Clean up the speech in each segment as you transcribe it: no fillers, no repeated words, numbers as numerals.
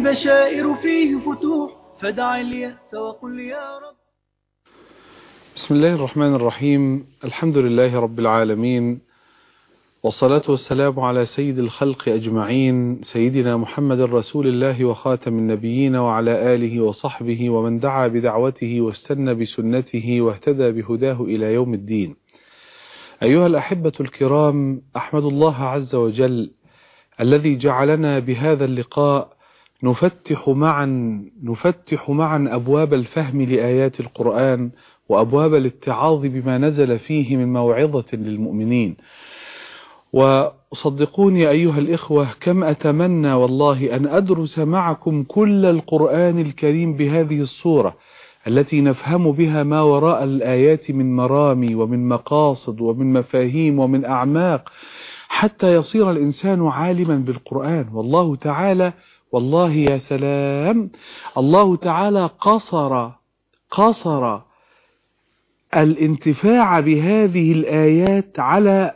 البشائر فيه فتوح، فدع اليأس وقل يا رب. بسم الله الرحمن الرحيم. الحمد لله رب العالمين، والصلاة والسلام على سيد الخلق أجمعين، سيدنا محمد رسول الله وخاتم النبيين، وعلى آله وصحبه ومن دعا بدعوته واستنى بسنته واهتدى بهداه إلى يوم الدين. أيها الأحبة الكرام، أحمد الله عز وجل الذي جعلنا بهذا اللقاء نفتح معا أبواب الفهم لآيات القرآن وأبواب الاتعاظ بما نزل فيه من موعظة للمؤمنين. وصدقوني أيها الإخوة، كم أتمنى والله أن أدرس معكم كل القرآن الكريم بهذه الصورة التي نفهم بها ما وراء الآيات من مرامي ومن مقاصد ومن مفاهيم ومن أعماق، حتى يصير الإنسان عالما بالقرآن. والله تعالى، والله يا سلام، الله تعالى قصر الانتفاع بهذه الآيات على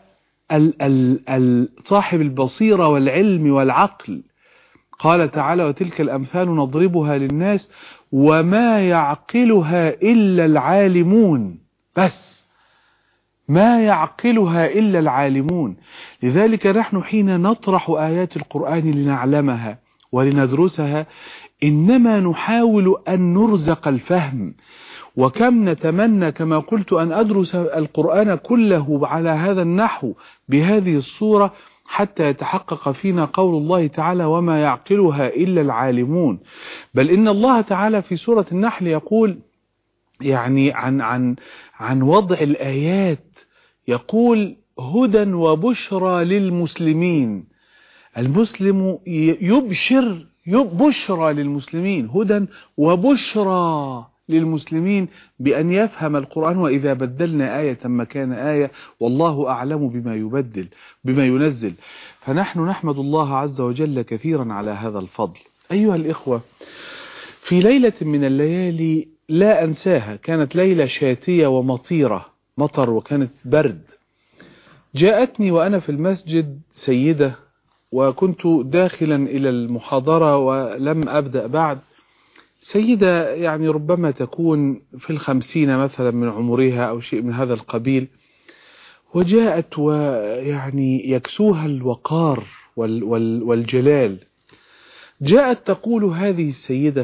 صاحب البصيرة والعلم والعقل. قال تعالى: وتلك الأمثال نضربها للناس وما يعقلها إلا العالمون. بس ما يعقلها إلا العالمون. لذلك نحن حين نطرح آيات القرآن لنعلمها ولندرسها إنما نحاول أن نرزق الفهم. وكم نتمنى كما قلت أن أدرس القرآن كله على هذا النحو بهذه الصورة حتى يتحقق فينا قول الله تعالى: وما يعقلها إلا العالمون. بل إن الله تعالى في سورة النحل يقول يعني عن وضع الآيات، يقول: هدى وبشرى للمسلمين. المسلم يبشر، بشرى للمسلمين، هدى وبشرى للمسلمين بأن يفهم القرآن. وإذا بدلنا آية مكان آية والله أعلم بما ينزل. فنحن نحمد الله عز وجل كثيرا على هذا الفضل. أيها الإخوة، في ليلة من الليالي لا أنساها، كانت ليلة شاتية ومطيرة، مطر وكانت برد. جاءتني وأنا في المسجد سيدة، وكنت داخلا إلى المحاضرة ولم أبدأ بعد. سيدة يعني ربما تكون في 50 مثلا من عمرها أو شيء من هذا القبيل، وجاءت ويعني يكسوها الوقار والجلال. جاءت تقول هذه السيدة،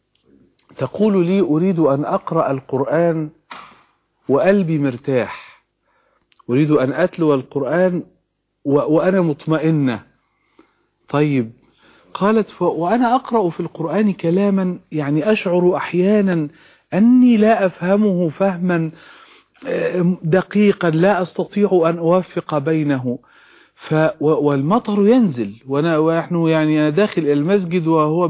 تقول لي: أريد أن أقرأ القرآن وقلبي مرتاح، أريد أن أتلو القرآن وأنا مطمئنة. طيب، قالت: وأنا أقرأ في القرآن كلاما يعني أشعر أحيانا أني لا أفهمه فهما دقيقا، لا أستطيع أن أوفق بينه. والمطر ينزل ونحن يعني أنا داخل المسجد وهو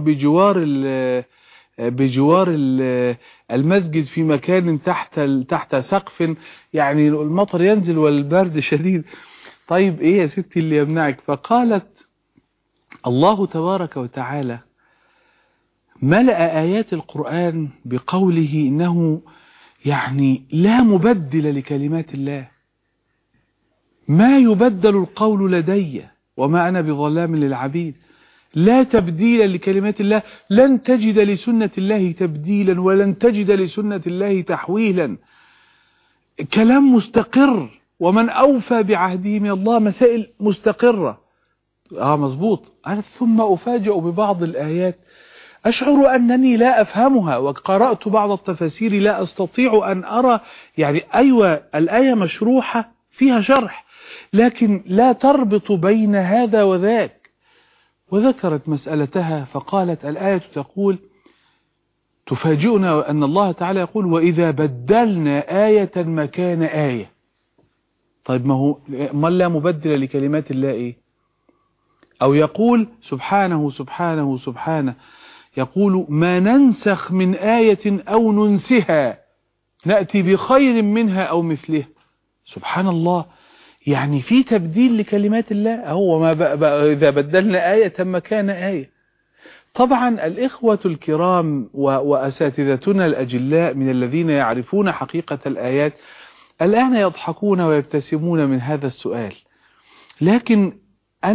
بجوار المسجد في مكان تحت سقف، يعني المطر ينزل والبرد شديد. طيب إيه يا ستي اللي يمنعك؟ فقالت: الله تبارك وتعالى ملأ آيات القرآن بقوله إنه يعني لا مبدل لكلمات الله، ما يبدل القول لدي وما أنا بظلام للعبيد، لا تبديل لكلمات الله، لن تجد لسنة الله تبديلا ولن تجد لسنة الله تحويلا. كلام مستقر، ومن أوفى بعهده من الله، مسائل مستقرة. مظبوط. ثم أفاجأ ببعض الآيات أشعر أنني لا أفهمها، وقرأت بعض التفاسير لا أستطيع أن أرى، يعني أيوة الآية مشروحة فيها شرح لكن لا تربط بين هذا وذاك. وذكرت مسألتها فقالت: الآية تقول، تفاجئنا أن الله تعالى يقول: وإذا بدلنا آية مكان آية. طيب ما لا مبدل لكلمات الله إيه؟ أو يقول سبحانه يقول: ما ننسخ من آية أو ننسها نأتي بخير منها أو مثلها. سبحان الله، يعني في تبديل لكلمات الله. هو ما إذا بدلنا آية مكان آية. طبعا الإخوة الكرام وأساتذتنا الأجلاء من الذين يعرفون حقيقة الآيات الآن يضحكون ويبتسمون من هذا السؤال، لكن أنا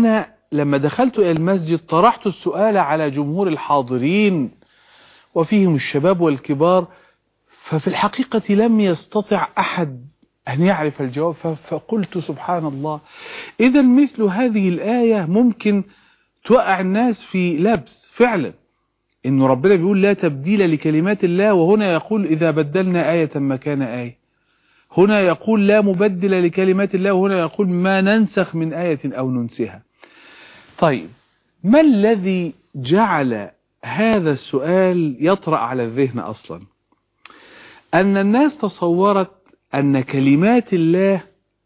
لما دخلت إلى المسجد طرحت السؤال على جمهور الحاضرين وفيهم الشباب والكبار، ففي الحقيقة لم يستطع أحد أن يعرف الجواب. فقلت سبحان الله، إذا مثل هذه الآية ممكن توقع الناس في لبس فعلا، إنه ربنا بيقول لا تبديل لكلمات الله، وهنا يقول إذا بدلنا آية مكان آية. هنا يقول لا مبدل لكلمات الله، وهنا يقول ما ننسخ من آية أو ننسها. طيب، ما الذي جعل هذا السؤال يطرأ على الذهن أصلا؟ أن الناس تصورت أن كلمات الله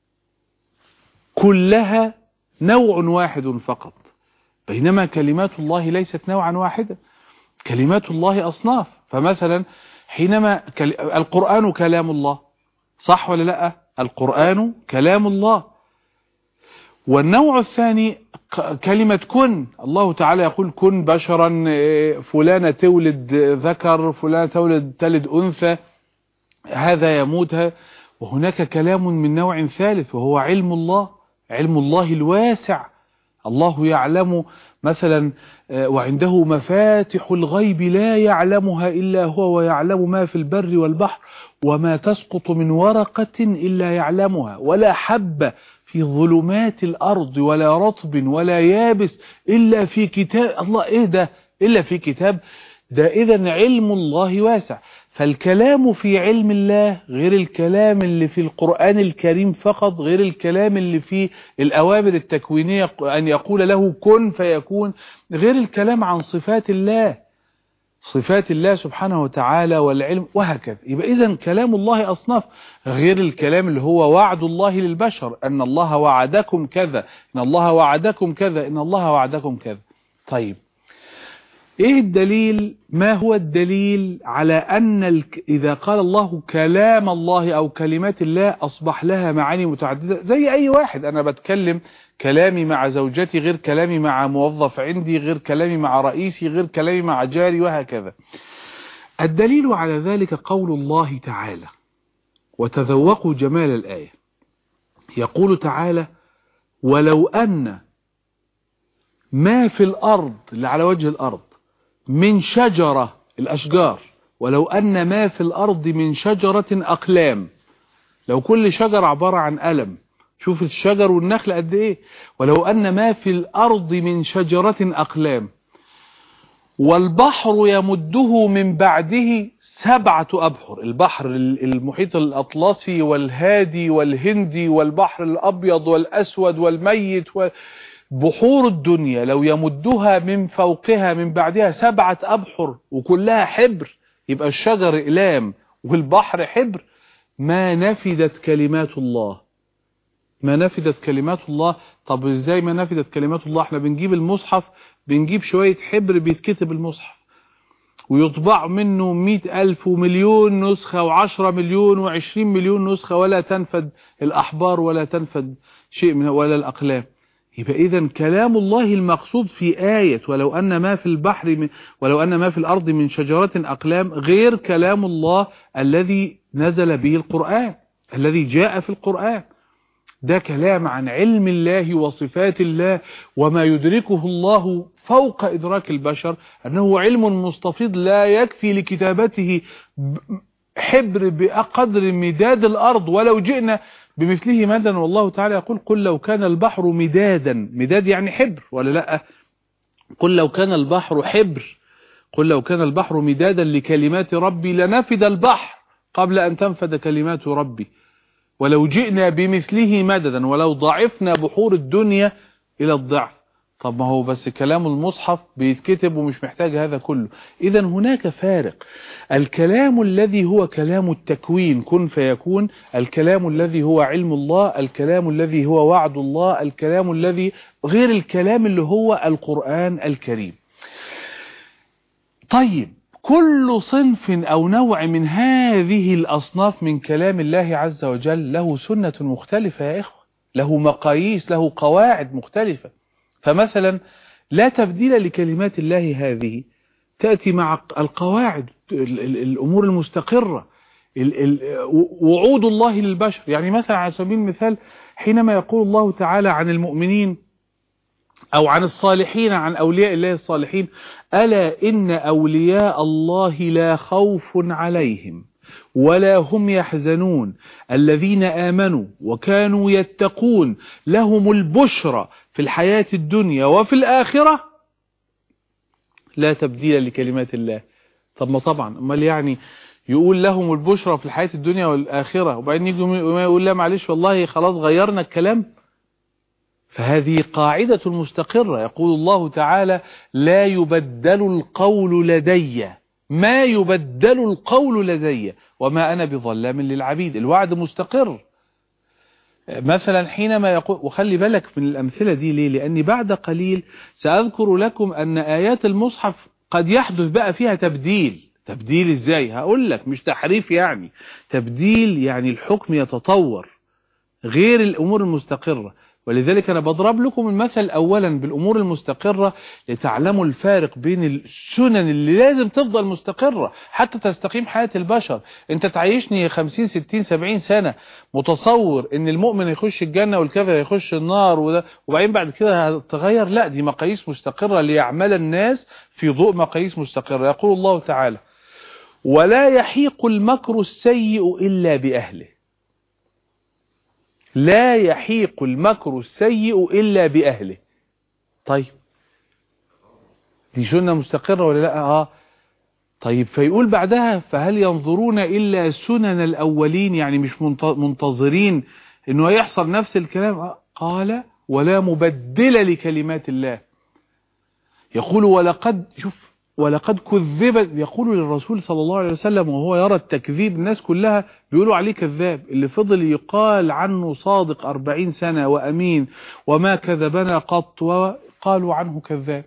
كلها نوع واحد فقط، بينما كلمات الله ليست نوعا واحدا، كلمات الله أصناف. فمثلا حينما القرآن كلام الله، صح ولا لا؟ القرآن كلام الله. والنوع الثاني كلمة كن، الله تعالى يقول كن بشرا، فلانة تولد ذكر، فلانة تلد أنثى، هذا يموتها. وهناك كلام من نوع ثالث وهو علم الله، علم الله الواسع. الله يعلم مثلا وعنده مفاتح الغيب لا يعلمها إلا هو، ويعلم ما في البر والبحر، وما تسقط من ورقة إلا يعلمها، ولا حبة في ظلمات الأرض ولا رطب ولا يابس إلا في كتاب. الله، إيه ده؟ إلا في كتاب. ده إذن علم الله واسع. فالكلام في علم الله غير الكلام اللي في القرآن الكريم فقط، غير الكلام اللي في الأوامر التكوينية أن يقول له كن فيكون، غير الكلام عن صفات الله، صفات الله سبحانه وتعالى والعلم وهكذا. يبقى إذن كلام الله أصناف، غير الكلام اللي هو وعد الله للبشر، أن الله وعدكم كذا، إن الله وعدكم كذا، إن الله وعدكم كذا. طيب، ايه الدليل؟ ما هو الدليل على ان اذا قال الله كلام الله او كلمات الله اصبح لها معاني متعددة؟ زي اي واحد، انا بتكلم كلامي مع زوجتي غير كلامي مع موظف عندي، غير كلامي مع رئيسي، غير كلامي مع جاري، وهكذا. الدليل على ذلك قول الله تعالى، وتذوقوا جمال الآية. يقول تعالى ولو أن ما في الأرض، اللي على وجه الأرض، من شجرة، الأشجار، ولو أن ما في الأرض من شجرة أقلام، لو كل شجر عبارة عن قلم، شوف الشجر والنخل قد إيه، ولو أن ما في الأرض من شجرة أقلام والبحر يمده من بعده 7 أبحر، البحر المحيط الأطلسي والهادي والهندي والبحر الأبيض والأسود والميت بحور الدنيا لو يمدها من فوقها من بعدها 7 أبحر وكلها حبر، يبقى الشجر إقلام والبحر حبر، ما نفدت كلمات الله، ما نفدت كلمات الله. طب ازاي ما نفدت كلمات الله؟ احنا بنجيب المصحف، بنجيب شوية حبر بيتكتب المصحف ويطبع منه 100,000 ومليون نسخة و10 مليون و20 مليون نسخة، ولا تنفد الأحبار ولا تنفد شيء من ولا الأقلام. يبقى إذن كلام الله المقصود في آية ولو أن ما في البحر ولو أن ما في الأرض من شجرة أقلام غير كلام الله الذي نزل به القرآن، الذي جاء في القرآن. ده كلام عن علم الله وصفات الله، وما يدركه الله فوق إدراك البشر، أنه علم مستفيض لا يكفي لكتابته حبر بقدر مداد الأرض، ولو جئنا بمثله مدا. والله تعالى يقول قل لو كان البحر مدادا، مداد يعني حبر ولا لا؟ قل لو كان البحر حبر، قل لو كان البحر مدادا لكلمات ربي لنفد البحر قبل أن تنفد كلمات ربي، ولو جئنا بمثله مددا، ولو ضعفنا بحور الدنيا إلى الضعف. طب ما هو بس كلام المصحف بيتكتب ومش محتاج هذا كله. إذا هناك فارق، الكلام الذي هو كلام التكوين كن فيكون، الكلام الذي هو علم الله، الكلام الذي هو وعد الله، الكلام الذي غير الكلام اللي هو القرآن الكريم. طيب، كل صنف أو نوع من هذه الأصناف من كلام الله عز وجل له سنة مختلفة يا إخوة، له مقاييس، له قواعد مختلفة. فمثلا لا تبديل لكلمات الله هذه تأتي مع القواعد، الأمور المستقرة، وعود الله للبشر. يعني مثلا على سبيل المثال حينما يقول الله تعالى عن المؤمنين أو عن الصالحين، عن أولياء الله الصالحين: ألا إن أولياء الله لا خوف عليهم ولا هم يحزنون الذين آمنوا وكانوا يتقون لهم البشرى في الحياة الدنيا وفي الآخرة لا تبديل لكلمات الله. طب ما طبعا امال يعني يقول لهم البشرى في الحياة الدنيا والآخرة وبعدين يجي يقول لا معلش والله خلاص غيرنا الكلام؟ فهذه قاعدة مستقرة. يقول الله تعالى: لا يبدل القول لدي، ما يبدل القول لدي وما أنا بظلام للعبيد. الوعد مستقر. مثلا حينما يقول، وخلي بالك من الأمثلة دي ليه؟ لأني بعد قليل سأذكر لكم أن آيات المصحف قد يحدث بقى فيها تبديل. تبديل إزاي؟ هقول لك، مش تحريف يعني، تبديل يعني الحكم يتطور غير الأمور المستقرة. ولذلك أنا بضرب لكم المثل أولا بالأمور المستقرة لتعلموا الفارق بين السنن اللي لازم تفضل مستقرة حتى تستقيم حياة البشر. أنت تعيشني 50 60 70 سنة متصور أن المؤمن يخش الجنة والكافر يخش النار وبعدين بعد كده هتغير؟ لا، دي مقاييس مستقرة ليعمل الناس في ضوء مقاييس مستقرة. يقول الله تعالى: ولا يحيق المكر السيء إلا بأهله. لا يحيق المكر السيء إلا بأهله. طيب دي سنة مستقرة ولا لا؟ طيب فيقول بعدها: فهل ينظرون إلا سنن الأولين، يعني مش منتظرين إنه يحصل نفس الكلام. قال: ولا مبدل لكلمات الله. يقول ولقد كذبت، يقول للرسول صلى الله عليه وسلم وهو يرى التكذيب، الناس كلها بيقولوا عليه كذاب، اللي فضل يقال عنه صادق 40 سنة وأمين وما كذبنا قط، وقالوا عنه كذاب.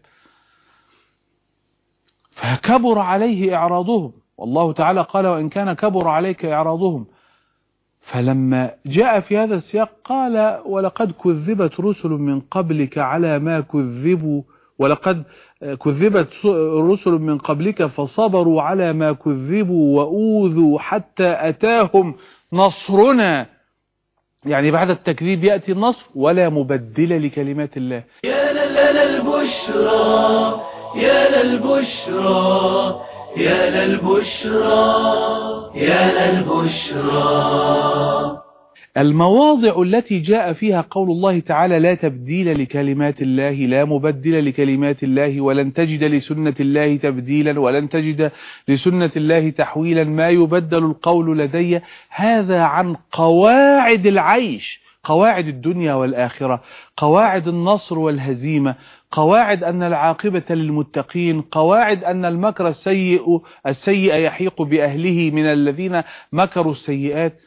فكبر عليه إعراضهم، والله تعالى قال: وإن كان كبر عليك إعراضهم. فلما جاء في هذا السياق قال: ولقد كذبت رسل من قبلك على ما كذبوا، ولقد كذبت رسل من قبلك فصبروا على ما كذبوا وأوذوا حتى أتاهم نصرنا. يعني بعد التكذيب يأتي النصر. ولا مبدل لكلمات الله. يا للبشرى يا للبشرى يا للبشرى يا للبشرى. المواضع التي جاء فيها قول الله تعالى: لا تبديل لكلمات الله، لا مبدل لكلمات الله، ولن تجد لسنة الله تبديلا، ولن تجد لسنة الله تحويلا، ما يبدل القول لدي. هذا عن قواعد العيش، قواعد الدنيا والآخرة، قواعد النصر والهزيمة، قواعد أن العاقبة للمتقين، قواعد أن المكر السيء يحيق بأهله من الذين مكروا السيئات.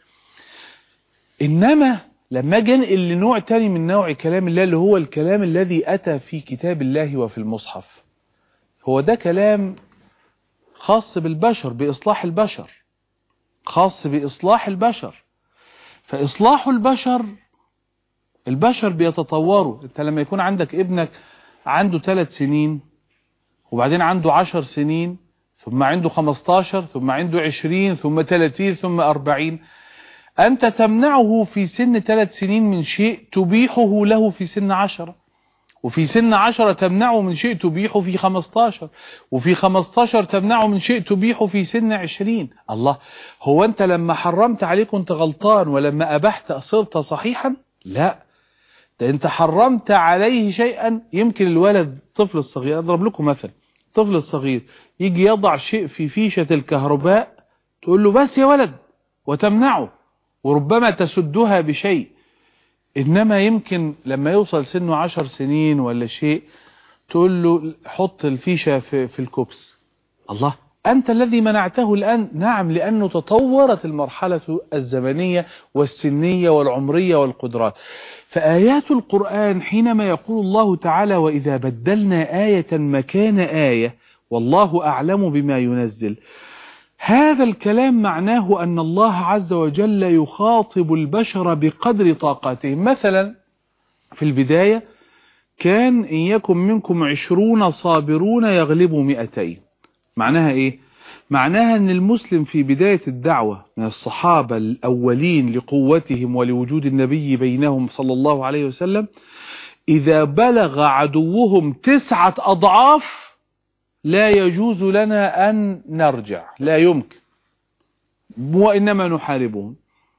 إنما لما جنقل لنوع تاني من نوع كلام الله، اللي هو الكلام الذي أتى في كتاب الله وفي المصحف، هو ده كلام خاص بالبشر، بإصلاح البشر، خاص بإصلاح البشر. فإصلاح البشر بيتطوروا. انت لما يكون عندك ابنك عنده 3 سنين وبعدين عنده 10 سنين ثم عنده 15 ثم عنده 20 ثم 30 ثم 40، أنت تمنعه في سن 3 سنين من شيء تبيحه له في سن 10، وفي سن 10 تمنعه من شيء تبيحه في 15، وفي 15 تمنعه من شيء تبيحه في سن 20. الله، هو أنت لما حرمت عليه كنت غلطان ولما أبحت صرت صحيحا؟ لا، ده أنت حرمت عليه شيئا. يمكن الولد، الطفل الصغير، أضرب لكم مثل، الطفل الصغير يجي يضع شيء في فيشة الكهرباء تقول له بس يا ولد وتمنعه، وربما تسدها بشيء. إنما يمكن لما يوصل سنه 10 سنين ولا شيء تقول له حط الفيشة في الكوبس. الله، أنت الذي منعته الآن. نعم، لأنه تطورت المرحلة الزمنية والسنية والعمرية والقدرات. فآيات القرآن حينما يقول الله تعالى: وإذا بدلنا آية مكان آية والله أعلم بما ينزل، هذا الكلام معناه أن الله عز وجل يخاطب البشر بقدر طاقتهم. مثلا في البداية كان إن يكن منكم 20 صابرون يغلبوا 200. معناها إيه؟ معناها أن المسلم في بداية الدعوة من الصحابة الأولين لقوتهم ولوجود النبي بينهم صلى الله عليه وسلم، إذا بلغ عدوهم 9 أضعاف لا يجوز لنا أن نرجع، لا يمكن، وإنما نحاربهم.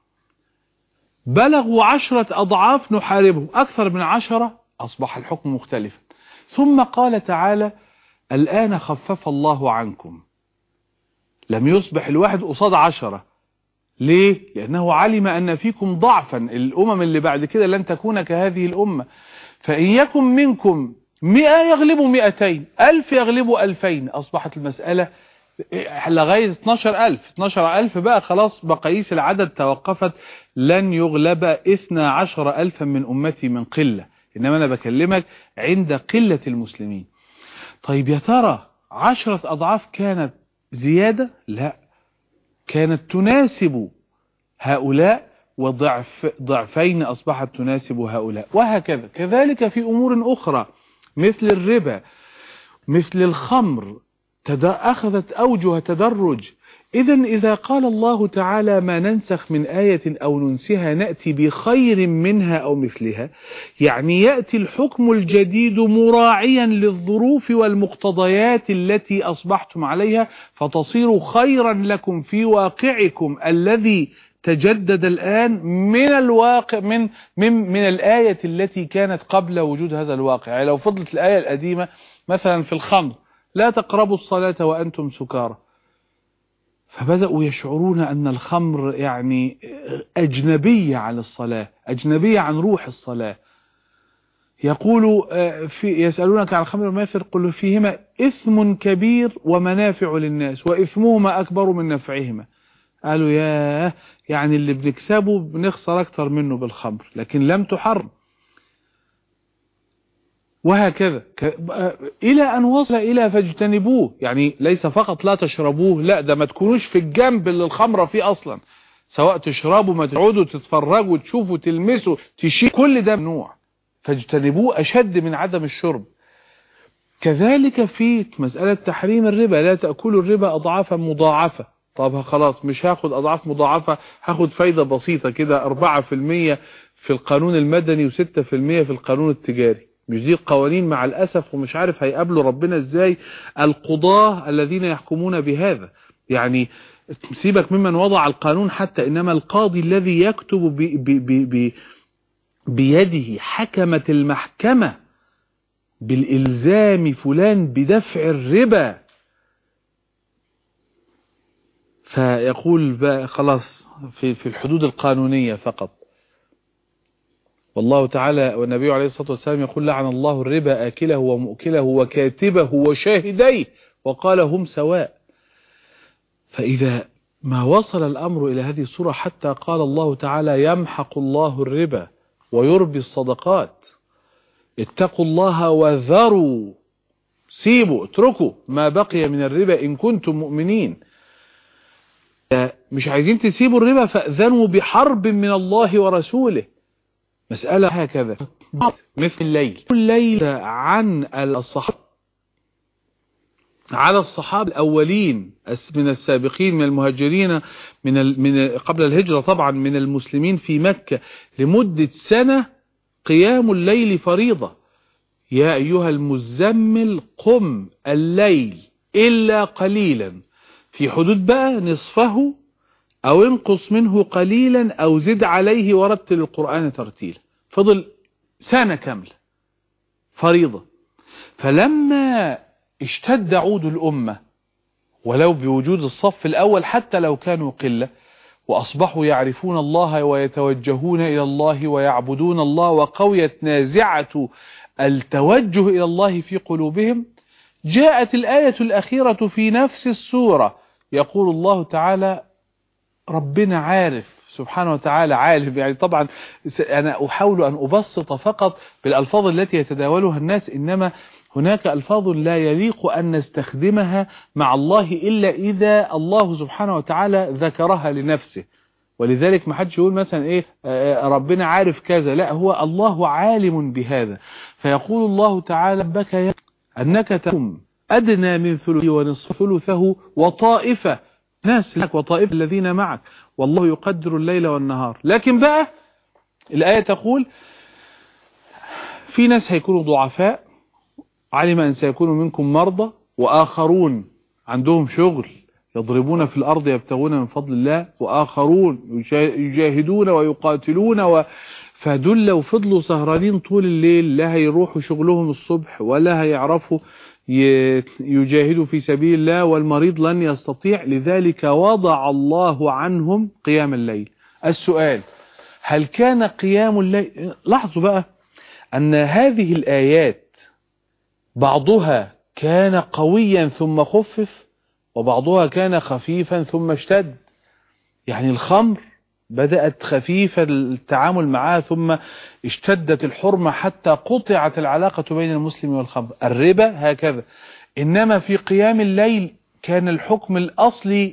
بلغوا 10 أضعاف نحاربهم، أكثر من 10 أصبح الحكم مختلفا. ثم قال تعالى: الآن خفف الله عنكم. لم يصبح الواحد قصاد 10. ليه؟ لأنه علم أن فيكم ضعفا، الأمم اللي بعد كده لن تكون كهذه الأمة. فإن يكن منكم 100 يغلبوا 200، 1000 يغلبوا 2000. أصبحت المسألة لغاية 12,000 بقى خلاص، مقاييس العدد توقفت. لن يغلب 12,000 من أمتي من قلة، إنما أنا بكلمك عند قلة المسلمين. طيب يا ترى 10 أضعاف كانت زيادة؟ لا، كانت تناسب هؤلاء، ضعفين أصبحت تناسب هؤلاء، وهكذا. كذلك في أمور أخرى مثل الربا، مثل الخمر، أخذت أوجه تدرج. إذا قال الله تعالى: ما ننسخ من آية أو ننسها نأتي بخير منها أو مثلها، يعني يأتي الحكم الجديد مراعيا للظروف والمقتضيات التي أصبحتم عليها، فتصير خيرا لكم في واقعكم الذي تجدد الآن من الواقع من الآية التي كانت قبل وجود هذا الواقع. يعني لو فضلت الآية القديمة مثلا في الخمر: لا تقربوا الصلاة وأنتم سكارى، فبدأوا يشعرون أن الخمر يعني أجنبية عن الصلاة، أجنبية عن روح الصلاة. يسألونك عن الخمر والميسر قل فيهما إثم كبير ومنافع للناس وإثمهما أكبر من نفعهما. قالوا يعني اللي بنكسبه بنخسر أكتر منه بالخمر، لكن لم تحرم. وهكذا إلى أن وصل إلى فاجتنبوه، يعني ليس فقط لا تشربوه، لا، ده ما تكونوش في الجنب اللي الخمرة فيه أصلا، سواء تشربوا، ما تقعدوا تتفرجوا تشوفوا تلمسوا تشيل، كل ده ممنوع. فاجتنبوه أشد من عدم الشرب. كذلك في مسألة تحريم الربا: لا تأكلوا الربا أضعافا مضاعفة. طب خلاص مش هاخد أضعاف مضاعفة، هاخد فايدة بسيطة كده 4% في القانون المدني و6% في القانون التجاري. مش دي القوانين مع الأسف، ومش عارف هيقابلوا ربنا ازاي القضاة الذين يحكمون بهذا. يعني سيبك ممن وضع القانون حتى، إنما القاضي الذي يكتب بيده: حكمت المحكمة بالإلزام فلان بدفع الربا، فيقول بقى خلاص في الحدود القانونية فقط. والله تعالى والنبي عليه الصلاة والسلام يقول: لعن الله الربا آكله ومؤكله وكاتبه وشاهديه وقال هم سواء. فإذا ما وصل الأمر إلى هذه الصورة حتى قال الله تعالى: يمحق الله الربا ويربي الصدقات، اتقوا الله وذروا، سيبوا اتركوا ما بقي من الربا إن كنتم مؤمنين. مش عايزين تسيبوا الربا فأذنوا بحرب من الله ورسوله. مسألة هكذا. مثل الليل عن الصحابة، على الصحابة الأولين من السابقين من المهاجرين من قبل الهجرة طبعا، من المسلمين في مكة، لمدة سنة قيام الليل فريضة. يا أيها المزمل قم الليل إلا قليلا، في حدود بقى نصفه أو انقص منه قليلا أو زد عليه ورتل القرآن ترتيلا. فضل سنة كاملة فريضة. فلما اشتد عود الأمة ولو بوجود الصف الأول حتى لو كانوا قلة، وأصبحوا يعرفون الله ويتوجهون إلى الله ويعبدون الله، وقويت نازعة التوجه إلى الله في قلوبهم، جاءت الآية الأخيرة في نفس السورة يقول الله تعالى: ربنا عارف سبحانه وتعالى عالم. يعني طبعا أنا أحاول أن أبسط فقط بالألفاظ التي يتداولها الناس، إنما هناك ألفاظ لا يليق أن نستخدمها مع الله إلا إذا الله سبحانه وتعالى ذكرها لنفسه. ولذلك ما حدش يقول مثلا إيه ربنا عارف كذا، لا، هو الله عالم بهذا. فيقول الله تعالى: بك أنك تقوم أدنى من ثلثه ونصف ثلثه وطائفة ناس لك وطائفة الذين معك والله يقدر الليل والنهار. لكن بقى الآية تقول: في ناس هيكونوا ضعفاء، علم أن سيكون منكم مرضى، وآخرون عندهم شغل يضربون في الأرض يبتغون من فضل الله، وآخرون يجاهدون ويقاتلون فدول لو فضلوا سهرانين طول الليل لا هيروحوا شغلهم الصبح ولا هيعرفوا يجاهدوا في سبيل الله، والمريض لن يستطيع. لذلك وضع الله عنهم قيام الليل. السؤال: هل كان قيام الليل؟ لاحظوا بقى أن هذه الآيات بعضها كان قويا ثم خفف، وبعضها كان خفيفا ثم اشتد. يعني الخمر بدأت خفيفة التعامل معها ثم اشتدت الحرمة حتى قطعت العلاقة بين المسلم والخمر. الربا هكذا. إنما في قيام الليل كان الحكم الأصلي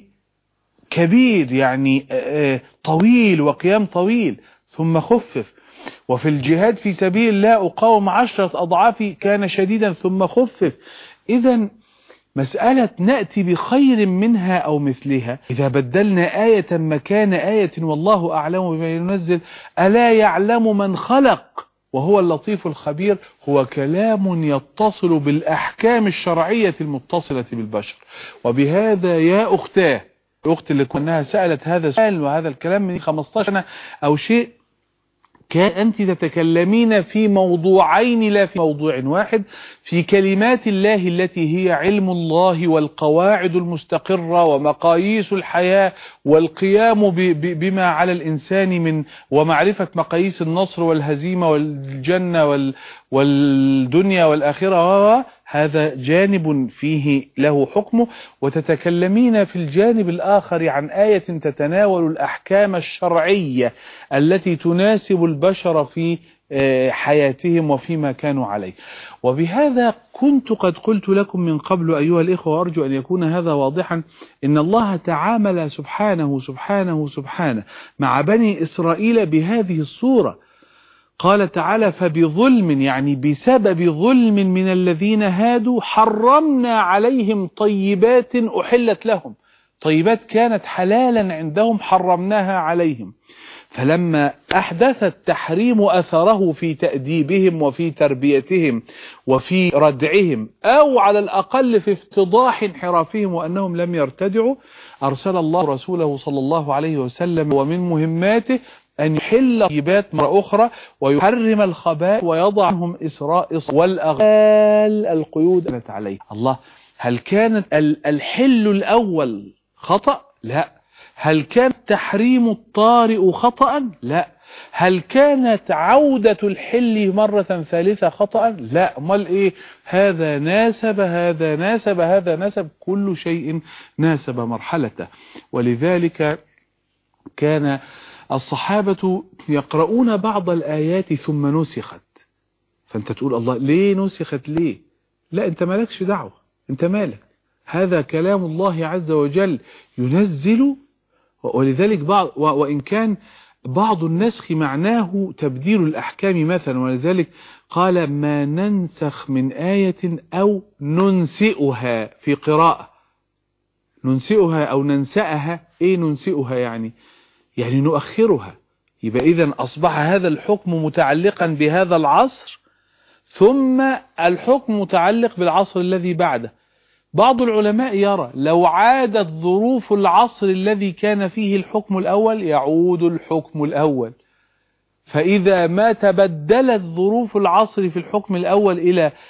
كبير، يعني طويل وقيام طويل ثم خفف. وفي الجهاد في سبيل الله أقاوم 10 أضعاف كان شديدا ثم خفف. إذن مسألة نأتي بخير منها أو مثلها، إذا بدلنا آية مكان آية والله أعلم بما ينزل، ألا يعلم من خلق وهو اللطيف الخبير، هو كلام يتصل بالأحكام الشرعية المتصلة بالبشر. وبهذا يا أختاه، الأخت اللي كناها سألت هذا السؤال وهذا الكلام من 15 سنة أو شيء، كان أنت تتكلمين في موضوعين لا في موضوع واحد، في كلمات الله التي هي علم الله والقواعد المستقرة ومقاييس الحياة والقيام بما على الإنسان من ومعرفة مقاييس النصر والهزيمة والجنة والدنيا والآخرة. هذا جانب فيه له حكمه، وتتكلمين في الجانب الآخر عن آية تتناول الأحكام الشرعية التي تناسب البشر في حياتهم وفيما كانوا عليه. وبهذا كنت قد قلت لكم من قبل أيها الإخوة، وأرجو أن يكون هذا واضحا، إن الله تعامل سبحانه مع بني إسرائيل بهذه الصورة. قال تعالى: فبظلم، يعني بسبب ظلم من الذين هادوا حرمنا عليهم طيبات أحلت لهم. طيبات كانت حلالا عندهم حرمناها عليهم. فلما أحدث التحريم أثره في تأديبهم وفي تربيتهم وفي ردعهم، أو على الأقل في افتضاح انحرافهم وأنهم لم يرتدعوا، أرسل الله رسوله صلى الله عليه وسلم، ومن مهماته أن يحل الطيبات مرة أخرى ويحرم الخبائث ويضع عنهم إسراء والأغلال القيود التي عليه. الله، هل كان الحل الأول خطأ؟ لا. هل كان تحريم الطارئ خطأ؟ لا. هل كانت عودة الحل مرة ثالثة خطأ؟ لا. امال ايه؟ هذا ناسب هذا ناسب هذا ناسب، كل شيء ناسب مرحلته. ولذلك كان الصحابة يقرؤون بعض الآيات ثم نسخت. فأنت تقول: الله، ليه نسخت؟ ليه؟ لا، أنت مالكش دعوة، أنت مالك. هذا كلام الله عز وجل ينزل. ولذلك وإن كان بعض النسخ معناه تبديل الأحكام مثلا، ولذلك قال: ما ننسخ من آية أو ننسئها. في قراءة ننسئها أو ننسأها. إيه ننسئها؟ يعني نؤخرها. يبقى إذن أصبح هذا الحكم متعلقا بهذا العصر، ثم الحكم متعلق بالعصر الذي بعده. بعض العلماء يرى لو عادت ظروف العصر الذي كان فيه الحكم الأول يعود الحكم الأول، فإذا ما تبدلت ظروف العصر في الحكم الأول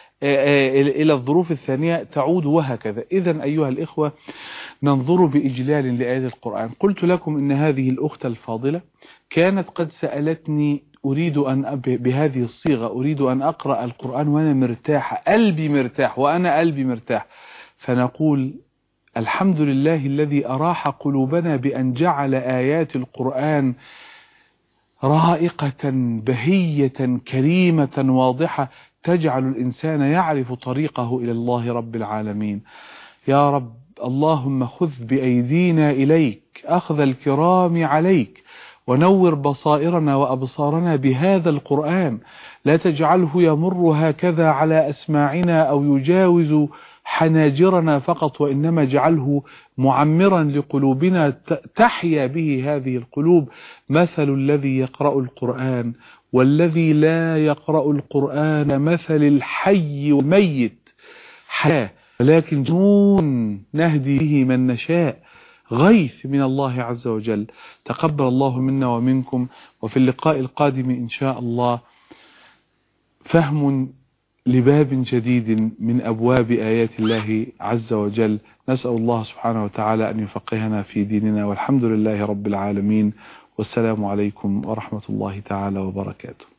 إلى الظروف الثانية تعود، وهكذا. إذن أيها الإخوة، ننظر بإجلال لآيات القرآن. قلت لكم إن هذه الأخت الفاضلة كانت قد سألتني: أريد أن بهذه الصيغة أريد أن أقرأ القرآن وأنا مرتاحة، قلبي مرتاح وأنا قلبي مرتاح. فنقول: الحمد لله الذي أراح قلوبنا بأن جعل آيات القرآن رائقة بهية كريمة واضحة تجعل الإنسان يعرف طريقه إلى الله رب العالمين. يا رب، اللهم خذ بأيدينا إليك أخذ الكرام عليك، ونور بصائرنا وأبصارنا بهذا القرآن، لا تجعله يمر هكذا على أسماعنا أو يجاوز حناجرنا فقط، وإنما اجعله معمرا لقلوبنا تحيا به هذه القلوب، مثل الذي يقرأ القرآن والذي لا يقرأ القرآن مثل الحي والميت حياة، ولكن جنون نهدي به من نشاء، غيث من الله عز وجل. تقبل الله منا ومنكم. وفي اللقاء القادم إن شاء الله فهم لباب جديد من أبواب آيات الله عز وجل. نسأل الله سبحانه وتعالى أن يفقهنا في ديننا، والحمد لله رب العالمين، والسلام عليكم ورحمة الله تعالى وبركاته.